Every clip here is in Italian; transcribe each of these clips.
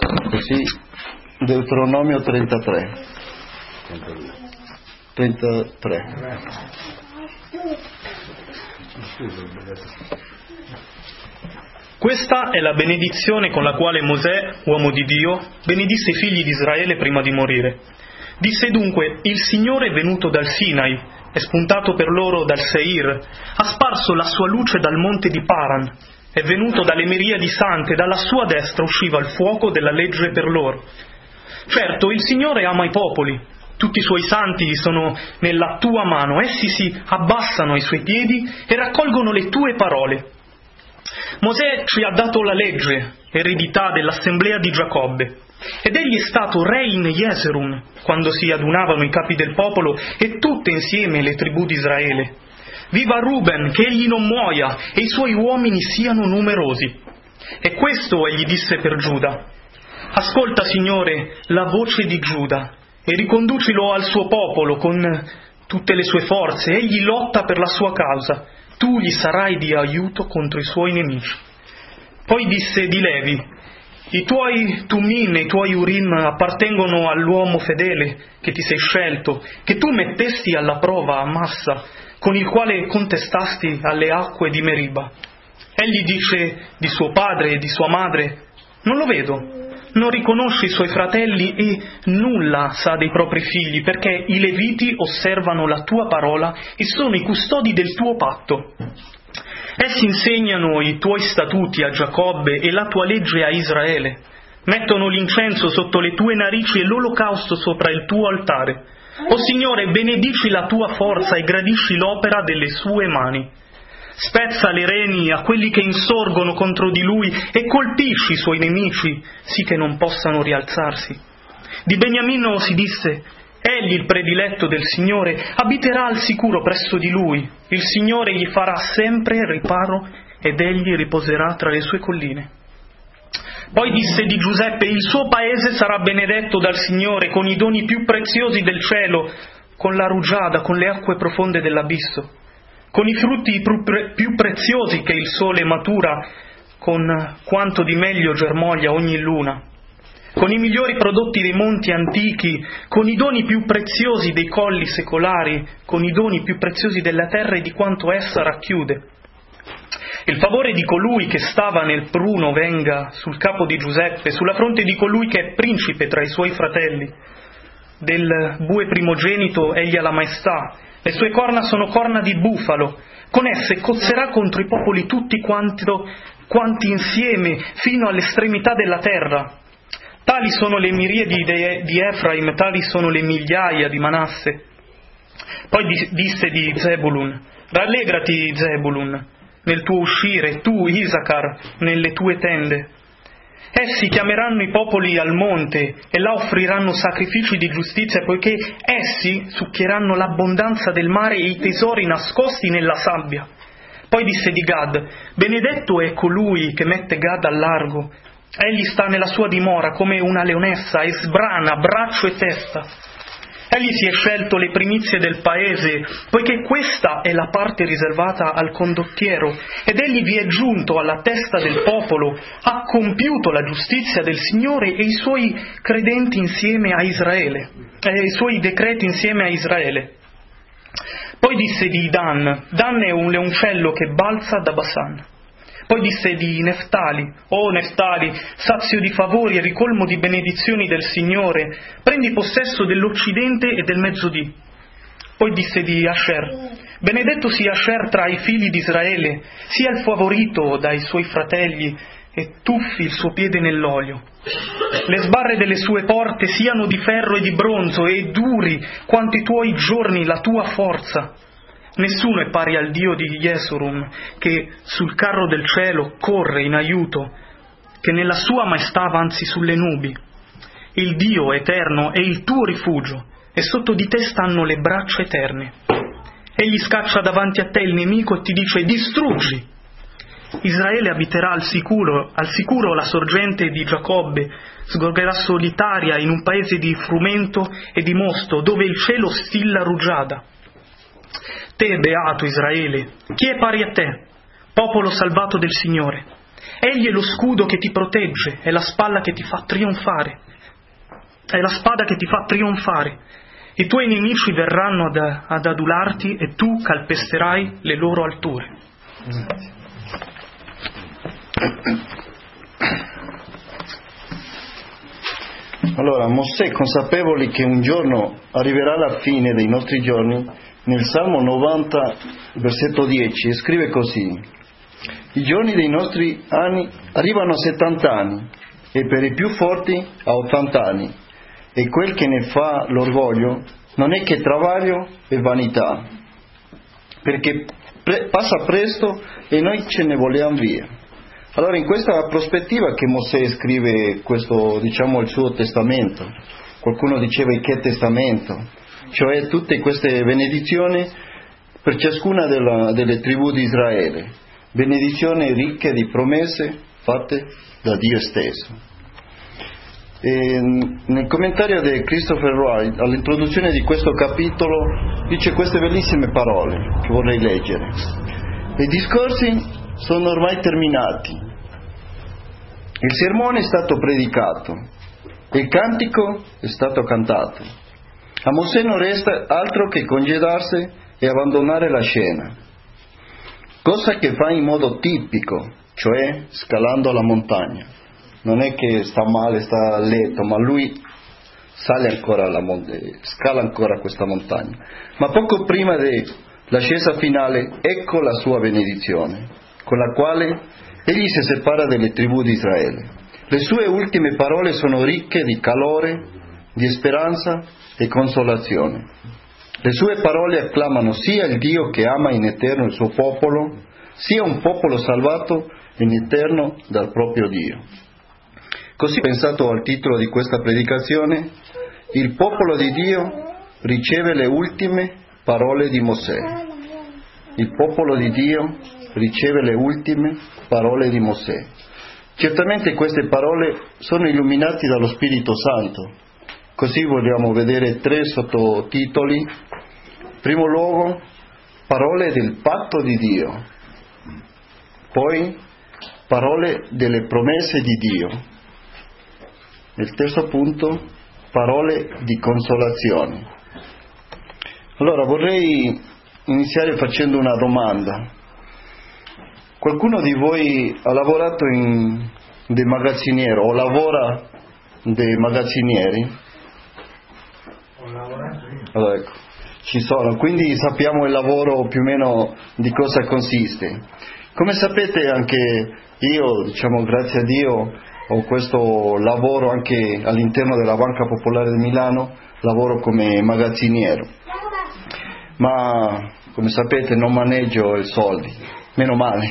Così, Deuteronomio 33. 33. Questa è la benedizione con la quale Mosè, uomo di Dio, benedisse i figli di Israele prima di morire. Disse dunque: il Signore è venuto dal Sinai, è spuntato per loro dal Seir, ha sparso la sua luce dal monte di Paran, è venuto dalle miriadi sante, dalla sua destra usciva il fuoco della legge per loro. Certo, il Signore ama i popoli, tutti i suoi santi sono nella tua mano, essi si abbassano ai suoi piedi e raccolgono le tue parole. Mosè ci ha dato la legge, eredità dell'assemblea di Giacobbe, ed egli è stato re in Jeserun, quando si adunavano i capi del popolo e tutte insieme le tribù di Israele. Viva Ruben, che egli non muoia e i suoi uomini siano numerosi. E questo egli disse per Giuda: ascolta, Signore, la voce di Giuda e riconducilo al suo popolo con tutte le sue forze. Egli lotta per la sua causa, tu gli sarai di aiuto contro i suoi nemici. Poi disse di Levi: i tuoi Tumin e i tuoi Urim appartengono all'uomo fedele che ti sei scelto, che tu mettesti alla prova a Massa, con il quale contestasti alle acque di Meriba. Egli dice di suo padre e di sua madre: non lo vedo, non riconosce i suoi fratelli e nulla sa dei propri figli, perché i Leviti osservano la tua parola e sono i custodi del tuo patto. Essi insegnano i tuoi statuti a Giacobbe e la tua legge a Israele. Mettono l'incenso sotto le tue narici e l'olocausto sopra il tuo altare. O Signore, benedici la tua forza e gradisci l'opera delle sue mani. Spezza le reni a quelli che insorgono contro di lui e colpisci i suoi nemici, sì che non possano rialzarsi. Di Beniamino si disse: egli, il prediletto del Signore, abiterà al sicuro presso di lui. Il Signore gli farà sempre riparo ed egli riposerà tra le sue colline. Poi disse di Giuseppe: il suo paese sarà benedetto dal Signore con i doni più preziosi del cielo, con la rugiada, con le acque profonde dell'abisso, con i frutti più preziosi che il sole matura, con quanto di meglio germoglia ogni luna, con i migliori prodotti dei monti antichi, con i doni più preziosi dei colli secolari, con i doni più preziosi della terra e di quanto essa racchiude. Il favore di colui che stava nel pruno venga sul capo di Giuseppe, sulla fronte di colui che è principe tra i suoi fratelli. Del bue primogenito egli ha la maestà, le sue corna sono corna di bufalo, con esse cozzerà contro i popoli tutti quanti insieme fino all'estremità della terra. Tali sono le miriadi di Efraim, tali sono le migliaia di Manasse. Poi disse di Zebulun: rallegrati, Zebulun, nel tuo uscire, tu, Isacar, nelle tue tende. Essi chiameranno i popoli al monte e là offriranno sacrifici di giustizia, poiché essi succhieranno l'abbondanza del mare e i tesori nascosti nella sabbia. Poi disse di Gad: benedetto è colui che mette Gad al largo. Egli sta nella sua dimora come una leonessa e sbrana braccio e testa. Egli si è scelto le primizie del paese, poiché questa è la parte riservata al condottiero, ed egli vi è giunto alla testa del popolo, ha compiuto la giustizia del Signore e i suoi credenti insieme a Israele, e i suoi decreti insieme a Israele. Poi disse di Dan: Dan è un leoncello che balza da Basan. Poi disse di Neftali: o Neftali, sazio di favori e ricolmo di benedizioni del Signore, prendi possesso dell'occidente e del mezzodì. Poi disse di Asher: benedetto sia Asher tra i figli di Israele, sia il favorito dai suoi fratelli, e tuffi il suo piede nell'olio. Le sbarre delle sue porte siano di ferro e di bronzo, e duri quanto i tuoi giorni la tua forza. Nessuno è pari al Dio di Jesurun, che sul carro del cielo corre in aiuto, che nella sua maestà avanzi sulle nubi. Il Dio eterno è il tuo rifugio, e sotto di te stanno le braccia eterne. Egli scaccia davanti a te il nemico e ti dice: distruggi. Israele abiterà al sicuro la sorgente di Giacobbe, sgorgerà solitaria in un paese di frumento e di mosto, dove il cielo stilla rugiada. Te, beato Israele, chi è pari a te, popolo salvato del Signore? Egli è lo scudo che ti protegge, è la spalla che ti fa trionfare, è la spada che ti fa trionfare. I tuoi nemici verranno ad adularti e tu calpesterai le loro alture. Allora, Mosè, consapevoli che un giorno arriverà la fine dei nostri giorni, nel Salmo 90, versetto 10, scrive così: i giorni dei nostri anni arrivano a 70 anni e per i più forti a 80 anni, e quel che ne fa l'orgoglio non è che travaglio e vanità, perché passa presto e noi ce ne vogliamo via. Allora, in questa prospettiva che Mosè scrive questo, diciamo, il suo testamento, qualcuno diceva il che testamento, cioè tutte queste benedizioni per ciascuna delle tribù di Israele, benedizioni ricche di promesse fatte da Dio stesso. E nel commentario di Christopher Wright, all'introduzione di questo capitolo, dice queste bellissime parole che vorrei leggere: i discorsi sono ormai terminati, il sermone è stato predicato, il cantico è stato cantato. A Mosè non resta altro che congedarsi e abbandonare la scena, cosa che fa in modo tipico, cioè scalando la montagna. Non è che sta male, sta a letto, ma lui sale ancora scala ancora questa montagna. Ma poco prima dell'ascesa finale, ecco la sua benedizione, con la quale egli si separa dalle tribù di Israele. Le sue ultime parole sono ricche di calore, di speranza e consolazione. Le sue parole acclamano sia il Dio che ama in eterno il suo popolo, sia un popolo salvato in eterno dal proprio Dio. Così, pensato al titolo di questa predicazione, il popolo di Dio riceve le ultime parole di Mosè. Il popolo di Dio riceve le ultime parole di Mosè. Certamente queste parole sono illuminate dallo Spirito Santo. Così vogliamo vedere 3 sottotitoli. In primo luogo, parole del patto di Dio. Poi, parole delle promesse di Dio. Il terzo punto, parole di consolazione. Allora, vorrei iniziare facendo una domanda. Qualcuno di voi ha lavorato in dei magazzinieri o lavora dei magazzinieri? Ho lavorato io. Allora, ecco, ci sono, quindi sappiamo il lavoro più o meno di cosa consiste. Come sapete, anche io, diciamo, grazie a Dio, ho questo lavoro anche all'interno della Banca Popolare di Milano, lavoro come magazziniero. Ma, come sapete, non maneggio i soldi, meno male.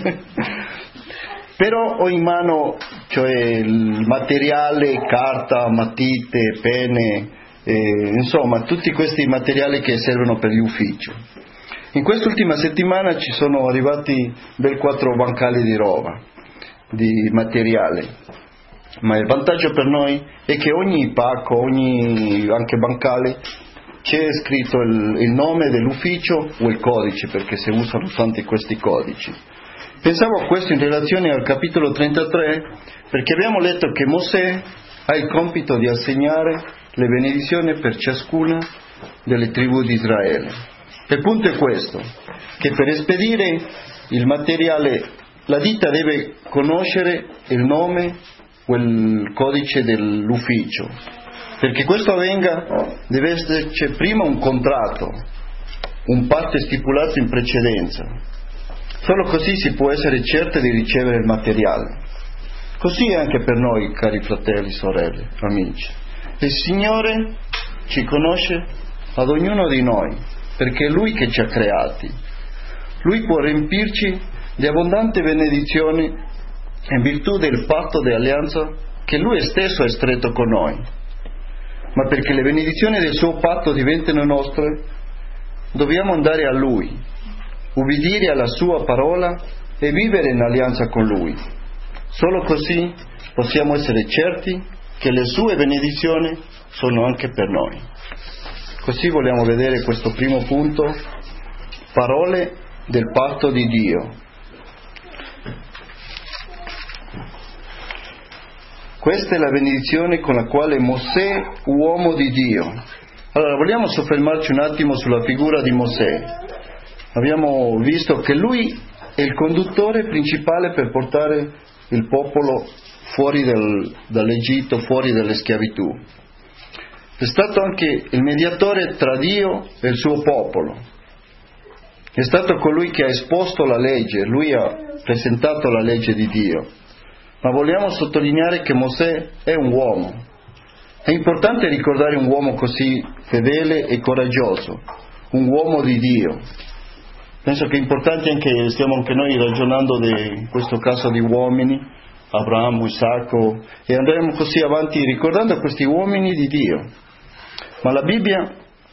Però ho in mano, cioè, il materiale, carta, matite, penne, insomma, tutti questi materiali che servono per gli uffici. In quest'ultima settimana ci sono arrivati ben 4 bancali di roba, di materiale, ma il vantaggio per noi è che ogni pacco, anche bancale, c'è scritto il nome dell'ufficio o il codice, perché si usano tanti questi codici. Pensavo a questo in relazione al capitolo 33, perché abbiamo letto che Mosè ha il compito di assegnare le benedizioni per ciascuna delle tribù di Israele. Il punto è questo, che per spedire il materiale la ditta deve conoscere il nome o il codice dell'ufficio. Perché questo avvenga deve esserci prima un contratto, un patto stipulato in precedenza. Solo così si può essere certi di ricevere il materiale. Così è anche per noi, cari fratelli, sorelle, amici. Il Signore ci conosce ad ognuno di noi, perché è Lui che ci ha creati. Lui può riempirci di abbondanti benedizioni in virtù del patto di alleanza che Lui stesso ha stretto con noi. Ma perché le benedizioni del suo patto diventino nostre, dobbiamo andare a Lui, ubbidire alla sua parola e vivere in alleanza con Lui. Solo così possiamo essere certi che le sue benedizioni sono anche per noi. Così vogliamo vedere questo primo punto, parole del patto di Dio. Questa è la benedizione con la quale Mosè, uomo di Dio. Allora, vogliamo soffermarci un attimo sulla figura di Mosè. Abbiamo visto che lui è il conduttore principale per portare il popolo fuori dall'Egitto, fuori dalle schiavitù. È stato anche il mediatore tra Dio e il suo popolo. È stato colui che ha esposto la legge, lui ha presentato la legge di Dio. Ma vogliamo sottolineare che Mosè è un uomo. È importante ricordare un uomo così fedele e coraggioso, un uomo di Dio. Penso che è importante anche, stiamo anche noi ragionando in questo caso di uomini, Abramo, Isacco, e andremo così avanti ricordando questi uomini di Dio. Ma la Bibbia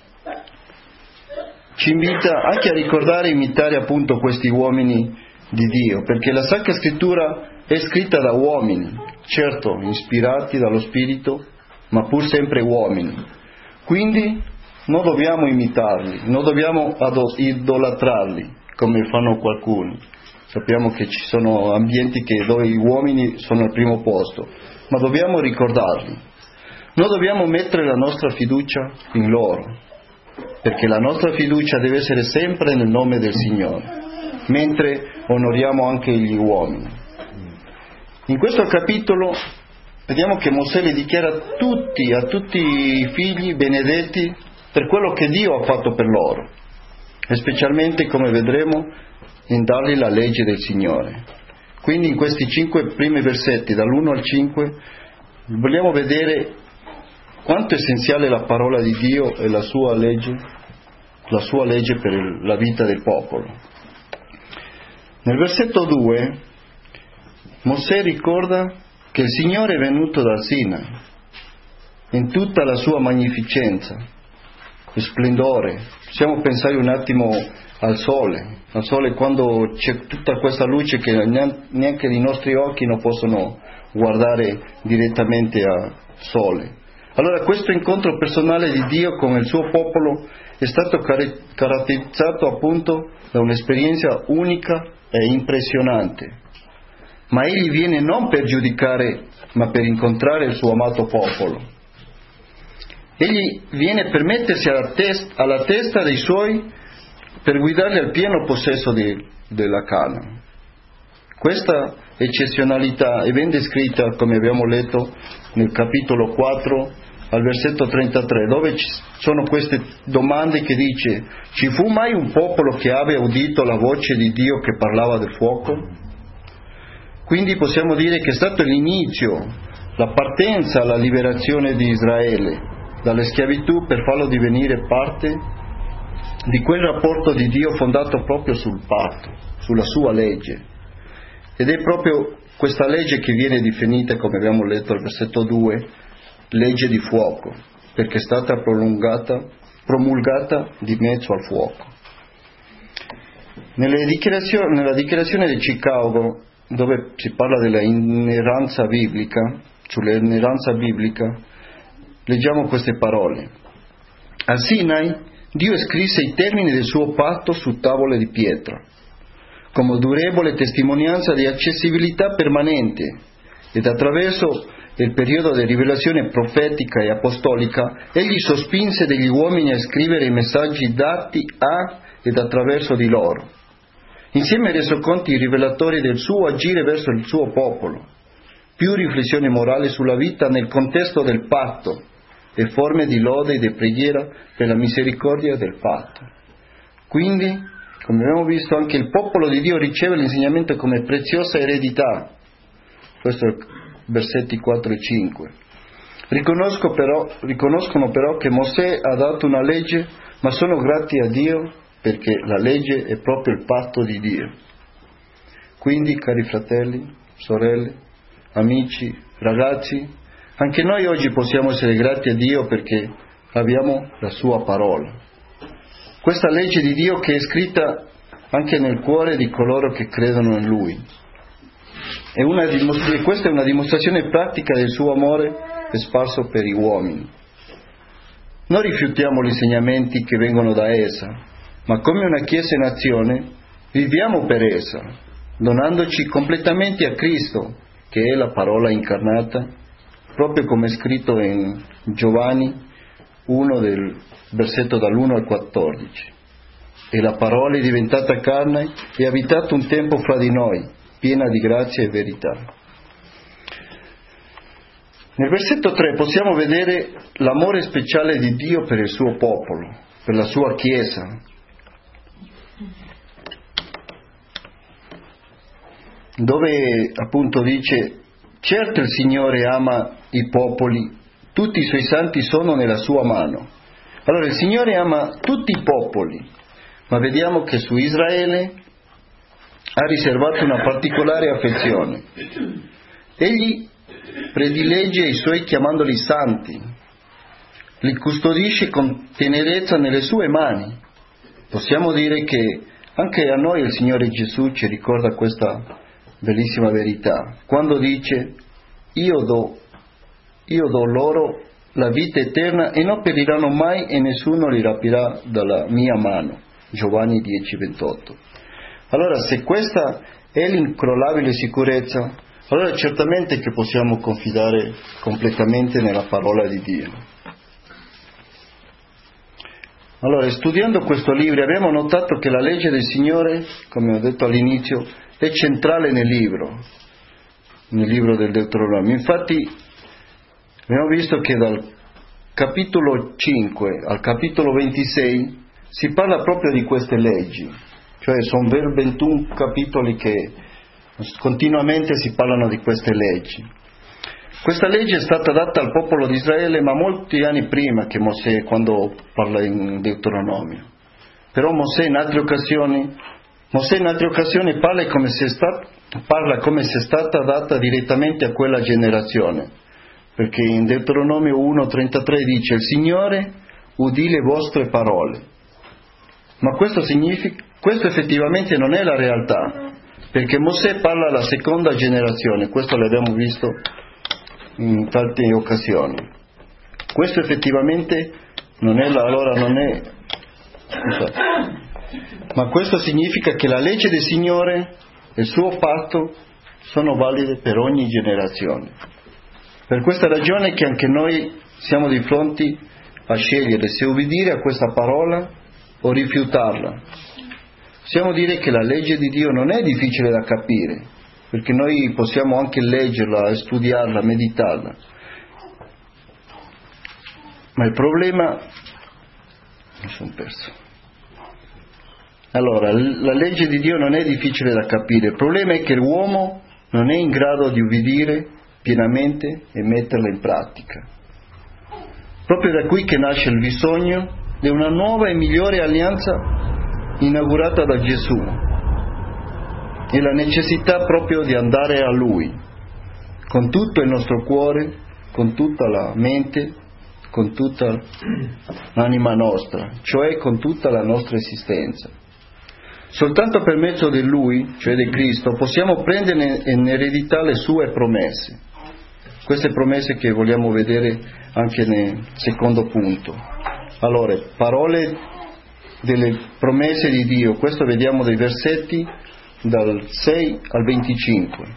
ci invita anche a ricordare e imitare appunto questi uomini di Dio, perché la Sacra Scrittura è scritta da uomini, certo ispirati dallo Spirito, ma pur sempre uomini. Quindi non dobbiamo imitarli, non dobbiamo idolatrarli come fanno qualcuno. Sappiamo che ci sono ambienti dove gli uomini sono al primo posto, ma dobbiamo ricordarli. Non dobbiamo mettere la nostra fiducia in loro, perché la nostra fiducia deve essere sempre nel nome del Signore, mentre onoriamo anche gli uomini. In questo capitolo vediamo che Mosè li dichiara a tutti i figli benedetti per quello che Dio ha fatto per loro, e specialmente, come vedremo, in dargli la legge del Signore. Quindi in questi 5 primi versetti, dall'1 al 5, vogliamo vedere quanto è essenziale la parola di Dio e la sua legge per la vita del popolo. Nel versetto 2 Mosè ricorda che il Signore è venuto dal Sinai in tutta la sua magnificenza e splendore. Possiamo pensare un attimo al sole quando c'è tutta questa luce che neanche i nostri occhi non possono guardare direttamente al sole. Allora questo incontro personale di Dio con il suo popolo è stato caratterizzato appunto da un'esperienza unica e impressionante. Ma egli viene non per giudicare, ma per incontrare il suo amato popolo. Egli viene per mettersi alla testa dei suoi, per guidarli al pieno possesso della Canaan. Questa eccezionalità è ben descritta, come abbiamo letto nel capitolo 4 al versetto 33, dove ci sono queste domande che dice: ci fu mai un popolo che abbia udito la voce di Dio che parlava del fuoco? Quindi possiamo dire che è stato l'inizio, la partenza alla liberazione di Israele dalle schiavitù, per farlo divenire parte di quel rapporto di Dio fondato proprio sul patto, sulla sua legge. Ed è proprio questa legge che viene definita, come abbiamo letto al versetto 2, legge di fuoco, perché è stata promulgata di mezzo al fuoco. Nella dichiarazione di Chicago, dove si parla della ineranza biblica, sull'ineranza biblica, leggiamo queste parole: al Sinai Dio scrisse i termini del suo patto su tavole di pietra, come durevole testimonianza di accessibilità permanente, ed attraverso il periodo di rivelazione profetica e apostolica egli sospinse degli uomini a scrivere i messaggi dati a ed attraverso di loro, insieme ai resoconti rivelatori del suo agire verso il suo popolo, più riflessione morale sulla vita nel contesto del patto e forme di lode e di preghiera per la misericordia del patto. Quindi, come abbiamo visto, anche il popolo di Dio riceve l'insegnamento come preziosa eredità. Questo è versetti 4 e 5. Riconoscono però che Mosè ha dato una legge, ma sono grati a Dio perché la legge è proprio il patto di Dio. Quindi, cari fratelli, sorelle, amici, ragazzi, anche noi oggi possiamo essere grati a Dio perché abbiamo la sua parola. Questa legge di Dio che è scritta anche nel cuore di coloro che credono in Lui. E questa è una dimostrazione pratica del suo amore sparso per gli uomini. Non rifiutiamo gli insegnamenti che vengono da essa, ma come una Chiesa in azione viviamo per essa, donandoci completamente a Cristo, che è la parola incarnata proprio come è scritto in Giovanni 1 del versetto dall'1 al 14. E la parola è diventata carne e ha abitato un tempo fra di noi, piena di grazia e verità. Nel versetto 3 possiamo vedere l'amore speciale di Dio per il suo popolo, per la sua Chiesa. Dove appunto dice: certo il Signore ama i popoli, tutti i suoi santi sono nella sua mano. Allora il Signore ama tutti i popoli, ma vediamo che su Israele ha riservato una particolare affezione. Egli predilegge i suoi chiamandoli santi, li custodisce con tenerezza nelle sue mani. Possiamo dire che anche a noi il Signore Gesù ci ricorda questa bellissima verità, quando dice: io do loro la vita eterna e non periranno mai e nessuno li rapirà dalla mia mano. Giovanni 10:28. Allora, se questa è l'incrollabile sicurezza, allora certamente che possiamo confidare completamente nella parola di Dio. Allora, studiando questo libro abbiamo notato che la legge del Signore, come ho detto all'inizio, è centrale nel libro del Deuteronomio. Infatti abbiamo visto che dal capitolo 5 al capitolo 26 si parla proprio di queste leggi, cioè sono 21 capitoli che continuamente si parlano di queste leggi. Questa legge è stata data al popolo di Israele ma molti anni prima che Mosè, quando parla in Deuteronomio. Però Mosè in altre occasioni parla come se è stata data direttamente a quella generazione, perché in Deuteronomio 1:33 dice: il Signore udì le vostre parole. Ma questo effettivamente non è la realtà, perché Mosè parla alla seconda generazione, questo l'abbiamo visto in tante occasioni. Questo effettivamente non è ma questo significa che la legge del Signore e il suo patto sono valide per ogni generazione. Per questa ragione che anche noi siamo di fronte a scegliere se ubbidire a questa parola o rifiutarla. Possiamo dire che la legge di Dio non è difficile da capire, perché noi possiamo anche leggerla, studiarla, meditarla. Ma il problema... mi sono perso. Allora, la legge di Dio non è difficile da capire, il problema è che l'uomo non è in grado di ubbidire pienamente e metterla in pratica. Proprio da qui che nasce il bisogno di una nuova e migliore alleanza inaugurata da Gesù e la necessità proprio di andare a Lui con tutto il nostro cuore, con tutta la mente, con tutta l'anima nostra, cioè con tutta la nostra esistenza. Soltanto per mezzo di Lui, cioè di Cristo, possiamo prendere in eredità le sue promesse. Queste promesse che vogliamo vedere anche nel secondo punto. Allora, parole delle promesse di Dio, questo vediamo dai versetti dal 6 al 25.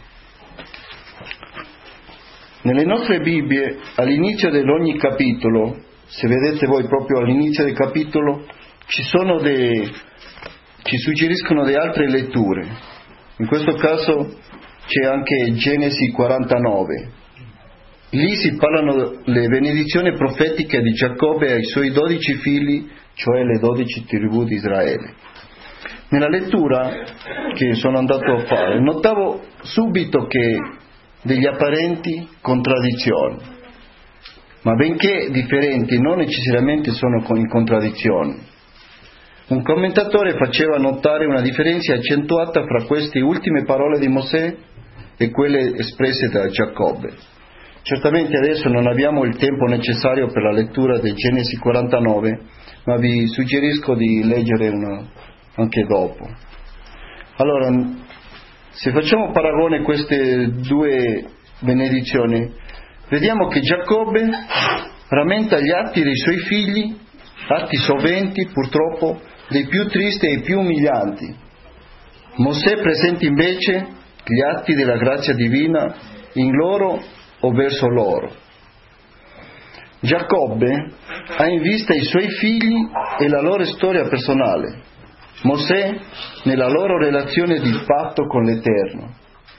Nelle nostre Bibbie, all'inizio di ogni capitolo, se vedete voi proprio all'inizio del capitolo, ci suggeriscono le altre letture. In questo caso c'è anche Genesi 49. Lì si parlano le benedizioni profetiche di Giacobbe ai suoi 12 figli, cioè le 12 tribù di Israele. Nella lettura che sono andato a fare, notavo subito che degli apparenti contraddizioni, ma benché differenti, non necessariamente sono in contraddizione. Un commentatore faceva notare una differenza accentuata fra queste ultime parole di Mosè e quelle espresse da Giacobbe. Certamente adesso non abbiamo il tempo necessario per la lettura di Genesi 49, ma vi suggerisco di leggere anche dopo. Allora, se facciamo paragone queste due benedizioni, vediamo che Giacobbe rammenta gli atti dei suoi figli, atti soventi purtroppo, dei più tristi e più umilianti. Mosè presenta invece gli atti della grazia divina in loro o verso loro. Giacobbe ha in vista i suoi figli e la loro storia personale, Mosè nella loro relazione di patto con l'Eterno.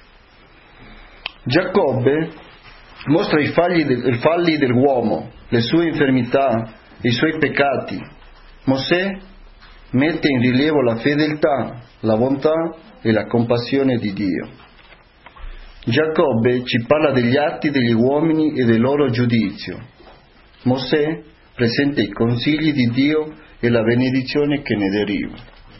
Giacobbe mostra i falli dell'uomo, le sue infermità, i suoi peccati. Mosè mette in rilievo la fedeltà, la bontà e la compassione di Dio. Giacobbe ci parla degli atti degli uomini e del loro giudizio. Mosè presenta i consigli di Dio e la benedizione che ne deriva.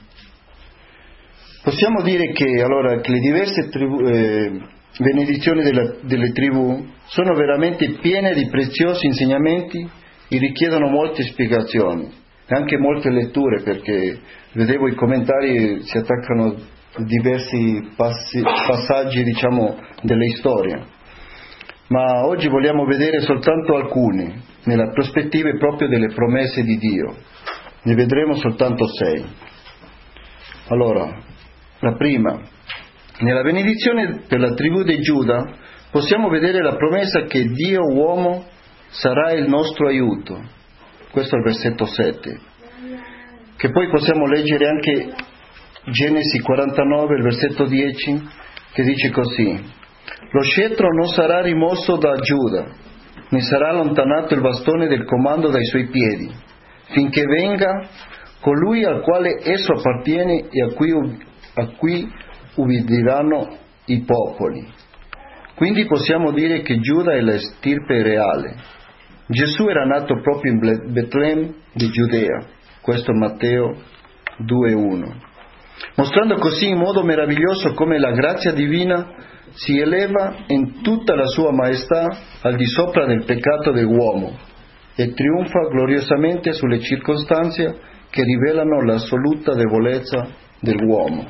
Possiamo dire che allora che le diverse benedizioni delle tribù sono veramente piene di preziosi insegnamenti e richiedono molte spiegazioni e anche molte letture, perché vedevo i commentari si attaccano a diversi passaggi, delle storie. Ma oggi vogliamo vedere soltanto alcuni, nella prospettiva proprio delle promesse di Dio. Ne vedremo soltanto 6. Allora, la prima, nella benedizione per la tribù di Giuda possiamo vedere la promessa che Dio uomo sarà il nostro aiuto. Questo è il versetto 7. Che poi possiamo leggere anche Genesi 49, il versetto 10, che dice così: lo scettro non sarà rimosso da Giuda, né sarà allontanato il bastone del comando dai suoi piedi, finché venga colui al quale esso appartiene e a cui ubbidiranno i popoli. Quindi possiamo dire che Giuda è la stirpe reale. Gesù era nato proprio in Betlemme di Giudea, questo è Matteo 2,1, mostrando così in modo meraviglioso come la grazia divina si eleva in tutta la sua maestà al di sopra del peccato dell'uomo e trionfa gloriosamente sulle circostanze che rivelano l'assoluta debolezza dell'uomo.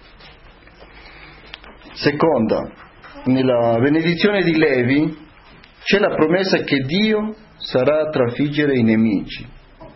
Seconda, nella benedizione di Levi c'è la promessa che Dio sarà a trafiggere i nemici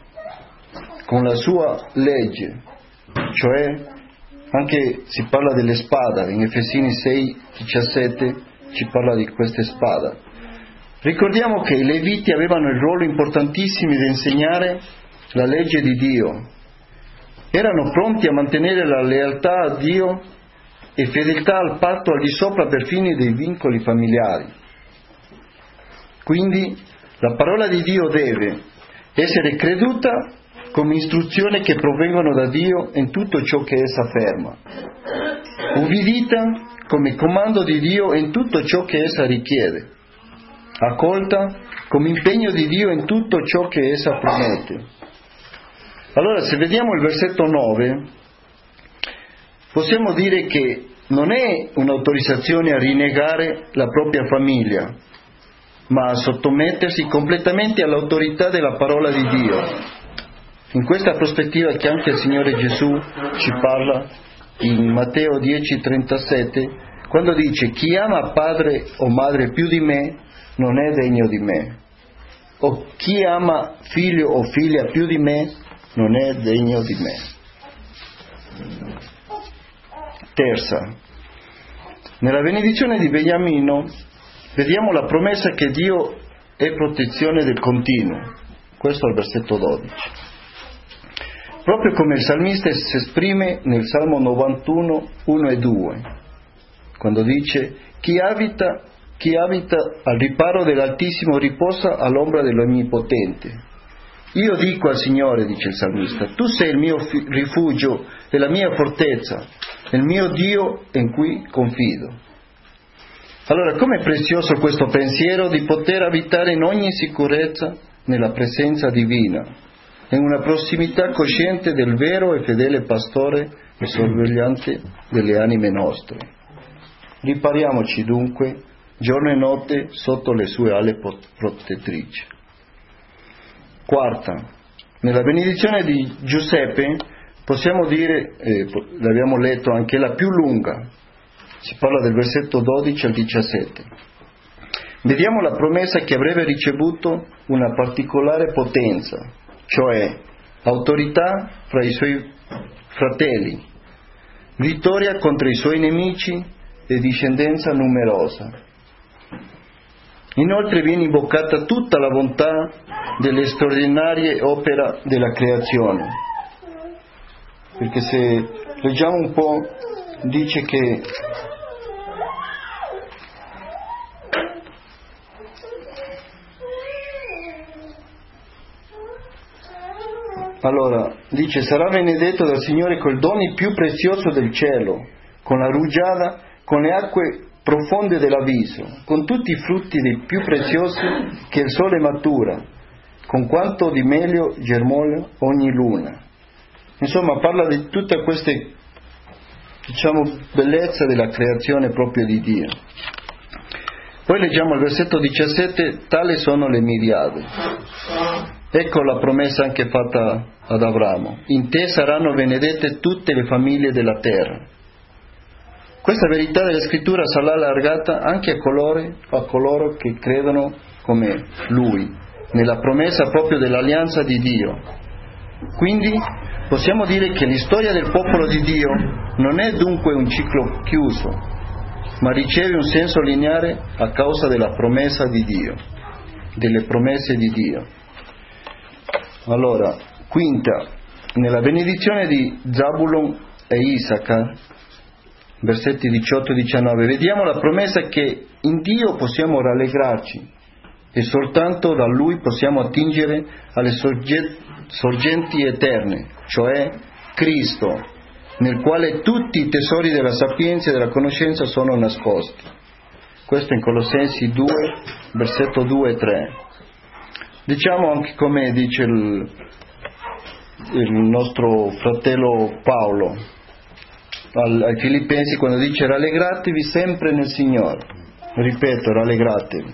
con la sua legge, cioè anche si parla delle spade, in Efesini 6,17 ci parla di queste spade. Ricordiamo che i Leviti avevano il ruolo importantissimo di insegnare la legge di Dio, erano pronti a mantenere la lealtà a Dio e fedeltà al patto al di sopra perfino dei vincoli familiari. Quindi la parola di Dio deve essere creduta come istruzioni che provengono da Dio in tutto ciò che essa afferma, ubbidita come comando di Dio in tutto ciò che essa richiede, accolta come impegno di Dio in tutto ciò che essa promette. Allora, se vediamo il versetto 9, possiamo dire che non è un'autorizzazione a rinnegare la propria famiglia, ma a sottomettersi completamente all'autorità della parola di Dio. In questa prospettiva che anche il Signore Gesù ci parla in Matteo 10,37, quando dice: chi ama padre o madre più di me non è degno di me, o chi ama figlio o figlia più di me non è degno di me. Terza, nella benedizione di Beniamino vediamo la promessa che Dio è protezione del continuo. Questo è il versetto 12. Proprio come il salmista si esprime nel Salmo 91, 1 e 2, quando dice: chi abita al riparo dell'Altissimo riposa all'ombra dell'Onnipotente. Io dico al Signore, dice il salmista, tu sei il mio rifugio e la mia fortezza, il mio Dio in cui confido. Allora, com'è prezioso questo pensiero di poter abitare in ogni sicurezza nella presenza divina, in una prossimità cosciente del vero e fedele pastore e sorvegliante delle anime nostre. Ripariamoci dunque giorno e notte sotto le sue ali protettrici. Quarta, nella benedizione di Giuseppe possiamo dire, l'abbiamo letto, anche la più lunga, si parla del versetto 12 al 17. Vediamo la promessa che avrebbe ricevuto una particolare potenza, cioè autorità fra i suoi fratelli, vittoria contro i suoi nemici e discendenza numerosa. Inoltre viene invocata tutta la bontà delle straordinarie opere della creazione, perché se leggiamo un po' dice che allora dice: sarà benedetto dal Signore col dono più prezioso del cielo, con la rugiada, con le acque profonde dell'abisso, con tutti i frutti dei più preziosi che il sole matura, con quanto di meglio germoglio ogni luna. Insomma, parla di tutte queste, bellezza della creazione proprio di Dio. Poi leggiamo il versetto 17: tali sono le miriadi. Ecco la promessa anche fatta ad Abramo: in te saranno benedette tutte le famiglie della terra. Questa verità della scrittura sarà allargata anche a coloro che credono come lui, nella promessa proprio dell'alleanza di Dio. Quindi possiamo dire che l'istoria del popolo di Dio non è dunque un ciclo chiuso, ma riceve un senso lineare a causa della promessa di Dio, delle promesse di Dio. Allora, quinta, nella benedizione di Zabulon e Isacca, versetti 18 e 19, vediamo la promessa che in Dio possiamo rallegrarci e soltanto da Lui possiamo attingere alle sorgenti eterne, cioè Cristo, nel quale tutti i tesori della sapienza e della conoscenza sono nascosti. Questo in Colossensi 2, versetto 2 e 3. Diciamo anche come dice il nostro fratello Paolo ai Filippensi, quando dice: rallegratevi sempre nel Signore. Ripeto, rallegratevi.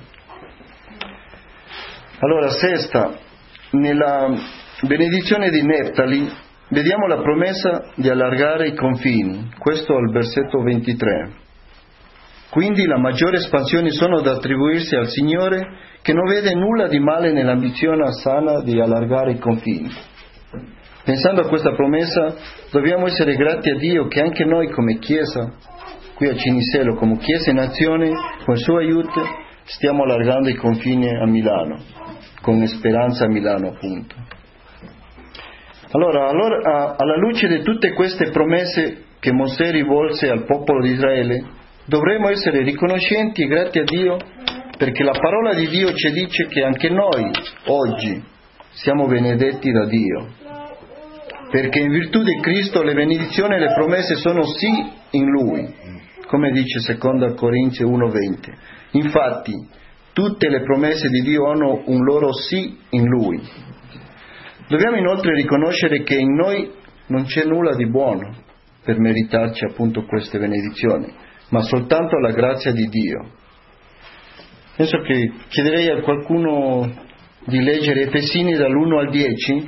Allora, sesta, nella benedizione di Neftali vediamo la promessa di allargare i confini. Questo al versetto 23. Quindi la maggiore espansione sono da attribuirsi al Signore, che non vede nulla di male nell'ambizione sana di allargare i confini. Pensando a questa promessa, dobbiamo essere grati a Dio che anche noi come Chiesa, qui a Cinisello, come Chiesa in azione, con il suo aiuto, stiamo allargando i confini a Milano, con Speranza a Milano appunto. Allora, alla luce di tutte queste promesse che Mosè rivolse al popolo di Israele, dovremmo essere riconoscenti e grati a Dio, perché la parola di Dio ci dice che anche noi oggi siamo benedetti da Dio, perché in virtù di Cristo le benedizioni e le promesse sono sì in Lui, come dice 2 Corinzi 1:20. Infatti tutte le promesse di Dio hanno un loro sì in Lui. Dobbiamo inoltre riconoscere che in noi non c'è nulla di buono per meritarci appunto queste benedizioni, ma soltanto la grazia di Dio. Penso che chiederei a qualcuno di leggere Efesini dall'1 al 10,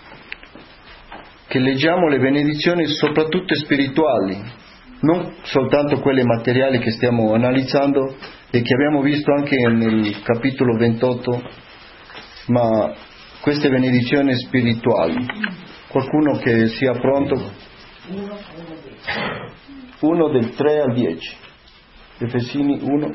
che leggiamo le benedizioni soprattutto spirituali, non soltanto quelle materiali che stiamo analizzando e che abbiamo visto anche nel capitolo 28, ma queste benedizioni spirituali. Qualcuno che sia pronto? 1 del 3 al 10. Efesini 1.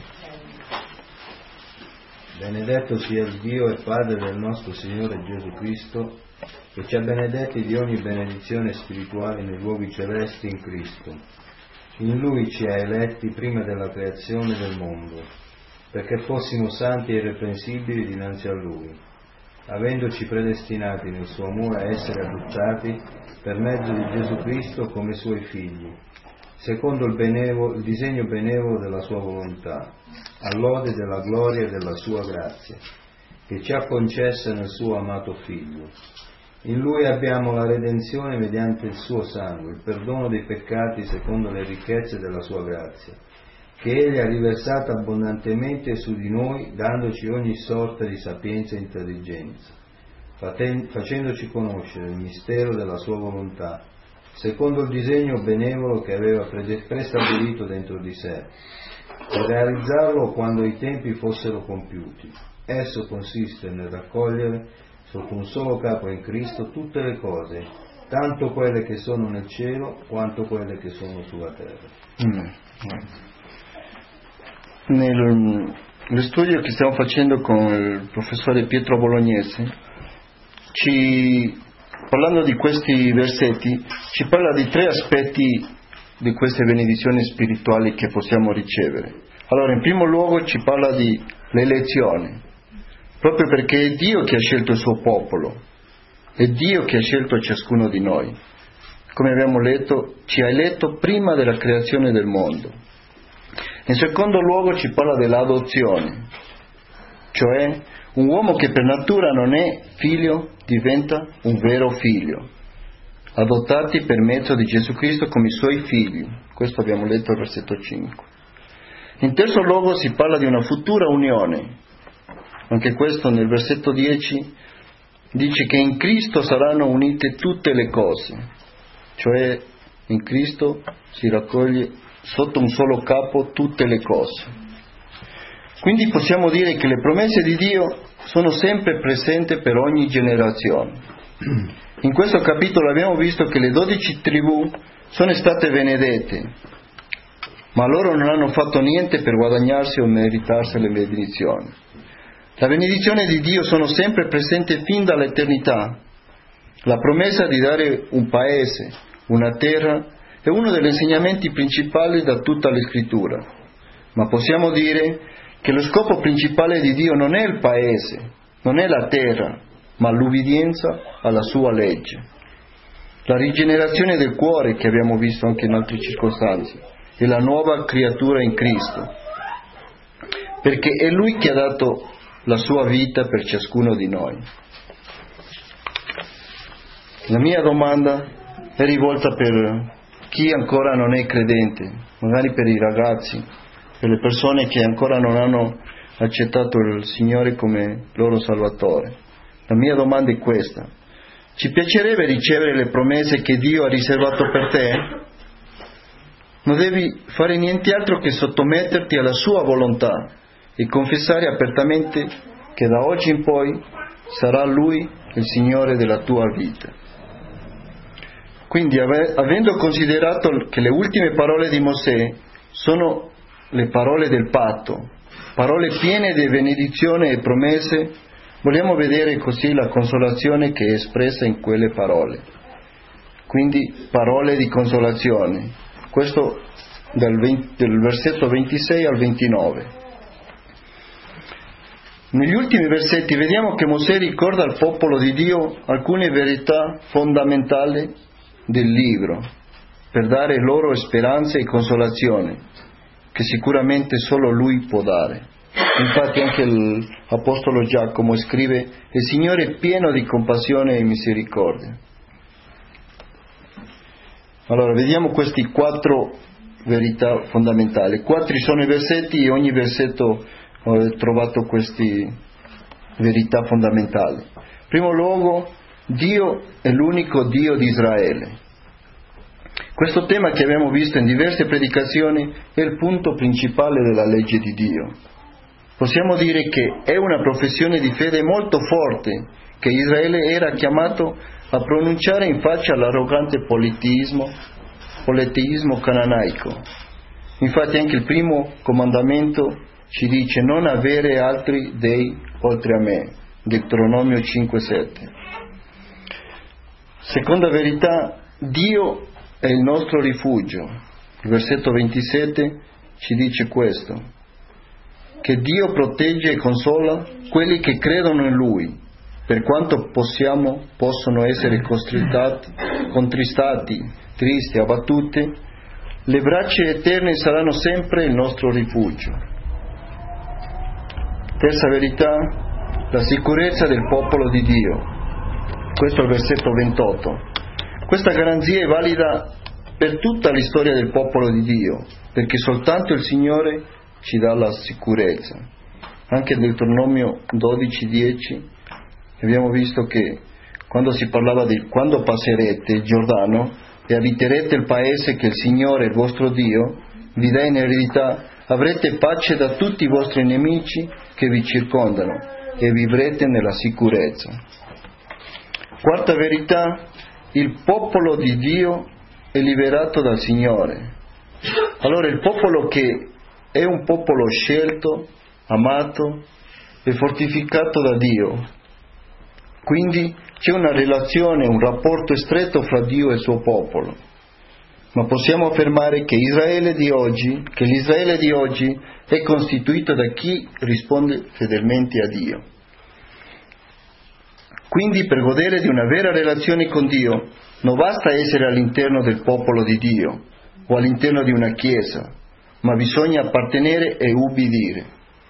Benedetto sia il Dio e Padre del nostro Signore Gesù Cristo, che ci ha benedetti di ogni benedizione spirituale nei luoghi celesti in Cristo. In Lui ci ha eletti prima della creazione del mondo, perché fossimo santi e irreprensibili dinanzi a Lui, avendoci predestinati nel suo amore a essere adottati per mezzo di Gesù Cristo come Suoi figli, secondo il disegno benevolo della Sua volontà, all'ode della gloria e della Sua grazia, che ci ha concessa nel Suo amato Figlio. In Lui abbiamo la redenzione mediante il Suo sangue, il perdono dei peccati secondo le ricchezze della Sua grazia, che Egli ha riversata abbondantemente su di noi, dandoci ogni sorta di sapienza e intelligenza, facendoci conoscere il mistero della Sua volontà, secondo il disegno benevolo che aveva prestabilito dentro di sé, per realizzarlo quando i tempi fossero compiuti. Esso consiste nel raccogliere sotto un solo capo in Cristo tutte le cose, tanto quelle che sono nel cielo quanto quelle che sono sulla terra. lo studio che stiamo facendo con il professore Pietro Bolognese, parlando di questi versetti, ci parla di 3 aspetti di queste benedizioni spirituali che possiamo ricevere. Allora, in primo luogo ci parla di l'elezione, proprio perché è Dio che ha scelto il suo popolo, è Dio che ha scelto ciascuno di noi. Come abbiamo letto, ci ha eletto prima della creazione del mondo. In secondo luogo ci parla dell'adozione, cioè un uomo che per natura non è figlio diventa un vero figlio, adottati per mezzo di Gesù Cristo come i suoi figli. Questo abbiamo letto al versetto 5. In terzo luogo si parla di una futura unione. Anche questo nel versetto 10 dice che in Cristo saranno unite tutte le cose, cioè in Cristo si raccoglie sotto un solo capo tutte le cose. Quindi possiamo dire che le promesse di Dio sono sempre presenti per ogni generazione. In questo capitolo abbiamo visto che le 12 tribù sono state benedette, ma loro non hanno fatto niente per guadagnarsi o meritarsi le benedizioni. La benedizione di Dio sono sempre presenti fin dall'eternità. La promessa di dare un paese, una terra, è uno degli insegnamenti principali da tutta la Scrittura, ma possiamo dire che lo scopo principale di Dio non è il paese, non è la terra, ma l'ubbidienza alla sua legge. La rigenerazione del cuore, che abbiamo visto anche in altre circostanze, è la nuova creatura in Cristo, perché è Lui che ha dato la sua vita per ciascuno di noi. La mia domanda è rivolta per chi ancora non è credente, magari per i ragazzi, per le persone che ancora non hanno accettato il Signore come loro Salvatore. La mia domanda è questa: ci piacerebbe ricevere le promesse che Dio ha riservato per te? Non devi fare niente altro che sottometterti alla sua volontà e confessare apertamente che da oggi in poi sarà Lui il Signore della tua vita. Quindi, avendo considerato che le ultime parole di Mosè sono le parole del patto, parole piene di benedizione e promesse, vogliamo vedere così la consolazione che è espressa in quelle parole. Quindi, parole di consolazione. Questo del versetto 26 al 29. Negli ultimi versetti vediamo che Mosè ricorda al popolo di Dio alcune verità fondamentali del libro, per dare loro speranza e consolazione, che sicuramente solo Lui può dare. Infatti anche l'Apostolo Giacomo scrive: il Signore è pieno di compassione e misericordia. Allora, vediamo questi 4 verità fondamentali. 4 sono i versetti e ogni versetto ho trovato queste verità fondamentali. In primo luogo, Dio è l'unico Dio di Israele. Questo tema che abbiamo visto in diverse predicazioni è il punto principale della legge di Dio. Possiamo dire che è una professione di fede molto forte che Israele era chiamato a pronunciare in faccia all'arrogante politeismo cananaico. Infatti anche il primo comandamento ci dice: non avere altri dei oltre a me, Deuteronomio 5,7. Seconda verità, Dio è il nostro rifugio. Il versetto 27 ci dice questo: che Dio protegge e consola quelli che credono in Lui, per quanto possono essere contristati, tristi, abbattuti, le braccia eterne saranno sempre il nostro rifugio. Terza verità, la sicurezza del popolo di Dio. Questo è il versetto 28. Questa garanzia è valida per tutta la storia del popolo di Dio, perché soltanto il Signore ci dà la sicurezza. Anche nel Deuteronomio 12:10 abbiamo visto che quando si parlava di quando passerete il Giordano e abiterete il paese che il Signore, il vostro Dio, vi dà in eredità, avrete pace da tutti i vostri nemici che vi circondano e vivrete nella sicurezza. Quarta verità, il popolo di Dio è liberato dal Signore. Allora il popolo che è un popolo scelto amato e fortificato da Dio. Quindi c'è una relazione, un rapporto stretto fra Dio e il suo popolo. Ma possiamo affermare che l'Israele di oggi è costituito da chi risponde fedelmente a Dio. Quindi per godere di una vera relazione con Dio non basta essere all'interno del popolo di Dio o all'interno di una chiesa, ma bisogna appartenere e ubbidire.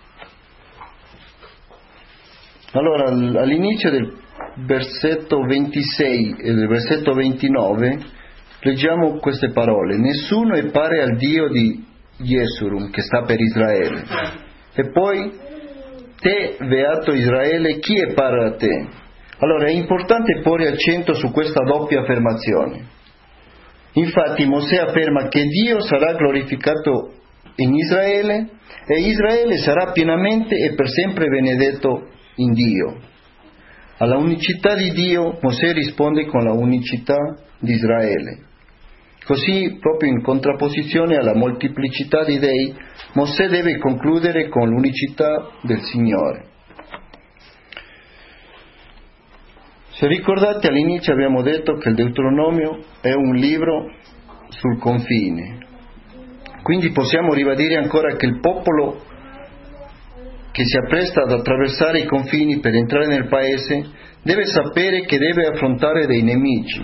Allora, all'inizio del versetto 26 e del versetto 29 leggiamo queste parole: nessuno è pari al Dio di Jesurum, che sta per Israele. E poi, te, beato Israele, chi è pari a te? Allora è importante porre accento su questa doppia affermazione. Infatti Mosè afferma che Dio sarà glorificato in Israele e Israele sarà pienamente e per sempre benedetto in Dio. Alla unicità di Dio Mosè risponde con la unicità di Israele. Così, proprio in contrapposizione alla molteplicità di dei, Mosè deve concludere con l'unicità del Signore. Se ricordate, all'inizio abbiamo detto che il Deuteronomio è un libro sul confine. Quindi possiamo ribadire ancora che il popolo che si appresta ad attraversare i confini per entrare nel paese deve sapere che deve affrontare dei nemici,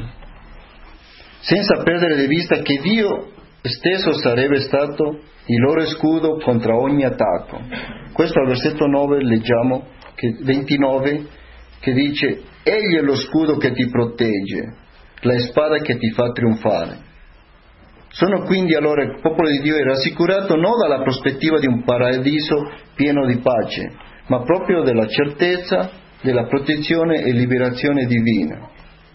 senza perdere di vista che Dio stesso sarebbe stato il loro scudo contro ogni attacco. Questo al versetto 9 leggiamo 29 che dice: egli è lo scudo che ti protegge, la spada che ti fa trionfare. Sono quindi allora il popolo di Dio è rassicurato non dalla prospettiva di un paradiso pieno di pace, ma proprio della certezza della protezione e liberazione divina.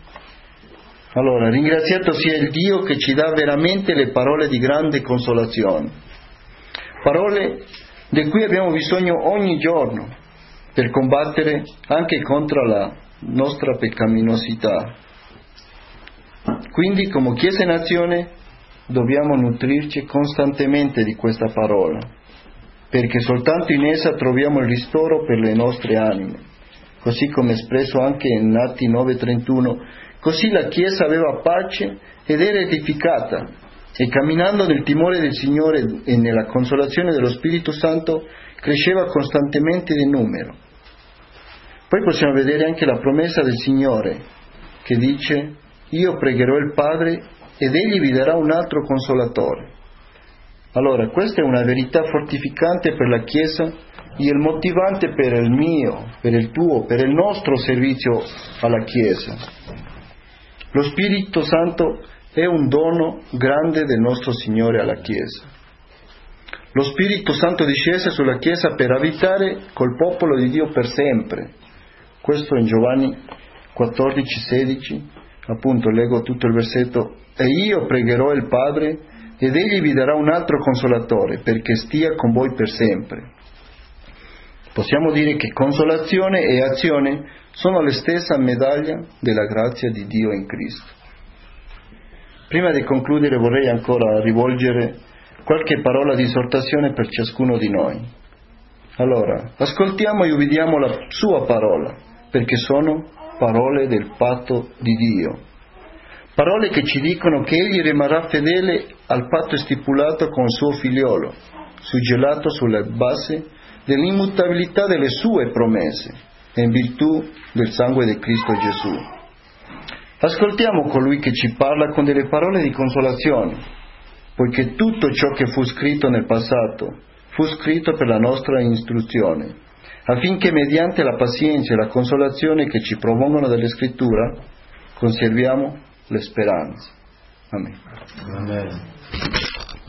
Allora, ringraziato sia il Dio che ci dà veramente le parole di grande consolazione, parole di cui abbiamo bisogno ogni giorno per combattere anche contro la nostra peccaminosità. Quindi, come Chiesa e Nazione, dobbiamo nutrirci costantemente di questa parola, perché soltanto in essa troviamo il ristoro per le nostre anime, così come espresso anche in Atti 9:31. Così la Chiesa aveva pace ed era edificata, e camminando nel timore del Signore e nella consolazione dello Spirito Santo cresceva costantemente di numero. Poi possiamo vedere anche la promessa del Signore che dice: io pregherò il Padre ed egli vi darà un altro consolatore. Allora, questa è una verità fortificante per la Chiesa e il motivante per il mio, per il tuo, per il nostro servizio alla Chiesa. Lo Spirito Santo è un dono grande del nostro Signore alla Chiesa. Lo Spirito Santo discese sulla Chiesa per abitare col popolo di Dio per sempre. Questo in Giovanni 14:16, appunto leggo tutto il versetto: e io pregherò il Padre ed egli vi darà un altro consolatore perché stia con voi per sempre. Possiamo dire che consolazione e azione sono la stessa medaglia della grazia di Dio in Cristo. Prima di concludere vorrei ancora rivolgere qualche parola di esortazione per ciascuno di noi. Allora, ascoltiamo e ubbidiamo la sua parola, perché sono parole del patto di Dio. Parole che ci dicono che egli rimarrà fedele al patto stipulato con il suo figliolo, suggellato sulla base dell'immutabilità delle sue promesse e in virtù del sangue di Cristo Gesù. Ascoltiamo colui che ci parla con delle parole di consolazione, poiché tutto ciò che fu scritto nel passato fu scritto per la nostra istruzione, affinché mediante la pazienza e la consolazione che ci provengono dalle Scritture conserviamo le speranze. Amen. Amen.